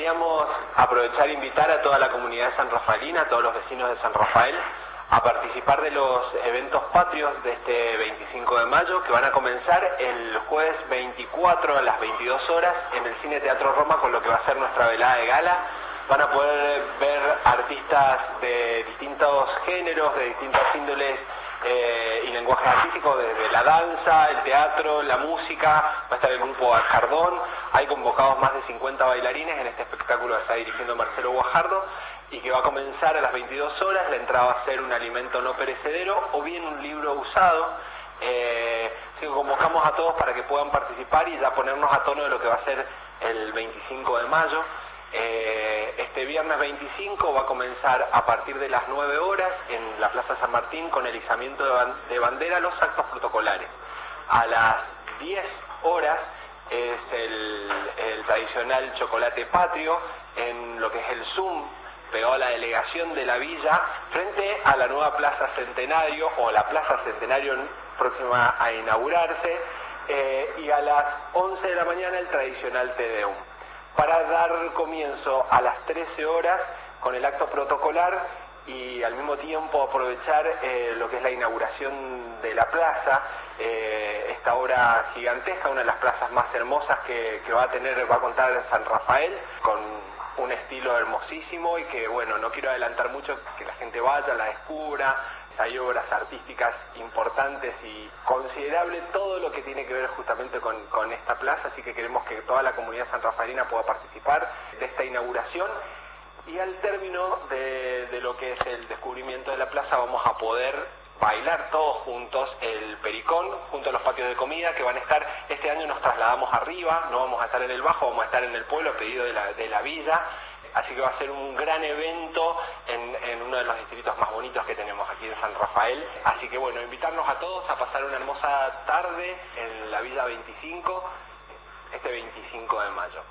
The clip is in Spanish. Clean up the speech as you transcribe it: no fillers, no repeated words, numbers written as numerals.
queríamos aprovechar e invitar a toda la comunidad sanrafaelina, a todos los vecinos de San Rafael, a participar de los eventos patrios de este 25 de mayo, que van a comenzar el jueves 24 a las 22 horas en el Cine Teatro Roma, con lo que va a ser nuestra velada de gala. Van a poder ver artistas de distintos géneros, de distintos índoles y lenguajes artísticos, desde la danza, el teatro, la música. Va a estar el grupo Guajardón. Hay convocados más de 50 bailarines en este espectáculo que está dirigiendo Marcelo Guajardo y que va a comenzar a las 22 horas. La entrada va a ser un alimento no perecedero o bien un libro usado. Así que convocamos a todos para que puedan participar y ya ponernos a tono de lo que va a ser el 25 de mayo. Este viernes 25 va a comenzar a partir de las 9 horas en la Plaza San Martín con el izamiento de bandera, los actos protocolares. A las 10 horas es el tradicional chocolate patrio en lo que es el Zoom, pegado a la delegación de la villa, frente a la nueva Plaza Centenario, o la Plaza Centenario próxima a inaugurarse, y a las 11 de la mañana el tradicional Te Deum, para dar comienzo a las 13 horas con el acto protocolar y al mismo tiempo aprovechar lo que es la inauguración de la plaza, esta obra gigantesca, una de las plazas más hermosas que va a contar San Rafael, con un estilo hermosísimo y que, bueno, no quiero adelantar mucho, que la gente vaya, la descubra. Hay obras artísticas importantes y considerable todo lo que tiene que ver justamente con esta plaza, así que queremos que toda la comunidad sanrafaelina pueda participar de esta inauguración. Y al término de lo que es el descubrimiento de la plaza vamos a poder bailar todos juntos el pericón junto a los patios de comida que van a estar. Este año nos trasladamos arriba, no vamos a estar en el bajo, vamos a estar en el pueblo a pedido de la villa, así que va a ser un gran evento en uno de los distritos más bonitos que tenemos aquí en San Rafael. Así que bueno, invitarnos a todos a pasar una hermosa tarde en la Villa 25 este 25 de mayo.